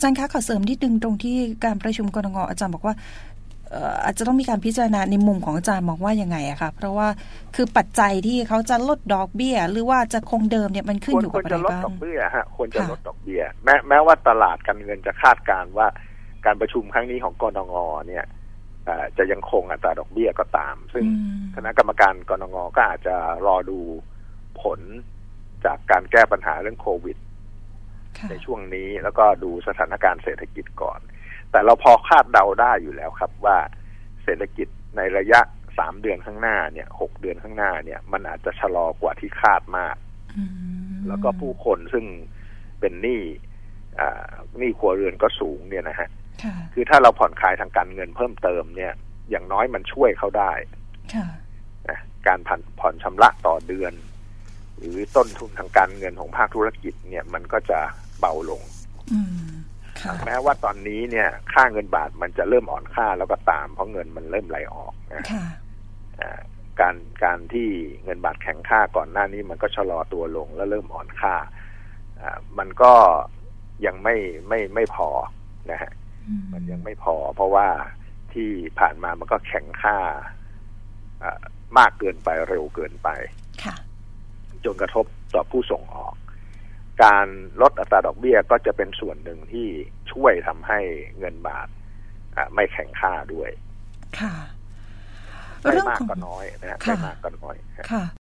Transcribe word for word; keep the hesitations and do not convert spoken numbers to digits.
จารย์คะขอเสริมนิดนึงตรงที่การประชุมกนงอาจารย์บอกว่าอาจจะต้องมีการพิจารณาในมุมของอาจารย์มองว่ายังไงอะคะเพราะว่าคือปัจจัยที่เขาจะลดดอกเบี้ยหรือว่าจะคงเดิมเนี่ยมันขึ้นอยู่กับอะไรบ้างควรจะลดดอกเบี้ยฮะควรจะลดดอกเบี้ยแม้แม้ว่าตลาดการเงินจะคาดการณ์ว่าการประชุมครั้งนี้ของกนงเนี่ยจะยังคงอัตราดอกเบี้ยก็ตามซึ่งคณะกรรมการกนงก็อาจจะรอดูผลจากการแก้ปัญหาเรื่องโควิดในช่วงนี้แล้วก็ดูสถานการณ์เศรษฐกิจก่อนแต่เราพอคาดเดาได้อยู่แล้วครับว่าเศรษฐกิจในระยะสามเดือนข้างหน้าเนี่ยหกเดือนข้างหน้าเนี่ยมันอาจจะชะลอกว่าที่คาดมากแล้วก็ผู้คนซึ่งเป็นหนี้หนี้ครัวเรือนก็สูงเนี่ยนะฮะคือถ้าเราผ่อนคลายทางการเงินเพิ่มเติมเนี่ยอย่างน้อยมันช่วยเขาได้นะการผ่อนผ่อนชำระต่อเดือนหรือต้นทุนทางการเงินของภาคธุรกิจเนี่ยมันก็จะเบาลงแม้ว่าตอนนี้เนี่ยค่าเงินบาทมันจะเริ่มอ่อนค่าแล้วก็ตามเพราะเงินมันเริ่มไหลออกนะการการที่เงินบาทแข็งค่าก่อนหน้านี้มันก็ชะลอตัวลงแล้วเริ่มอ่อนค่ามันก็ยังไม่ไม่ไม่พอนะฮะมันยังไม่พอเพราะว่าที่ผ่านมามันก็แข็งค่ามากเกินไปเร็วเกินไปจนกระทบต่อผู้ส่งออกการลดอัตราดอกเบี้ยก็จะเป็นส่วนหนึ่งที่ช่วยทำให้เงินบาทไม่แข็งค่าด้วยไม่มากก็น้อยนะฮะไม่มากก็น้อย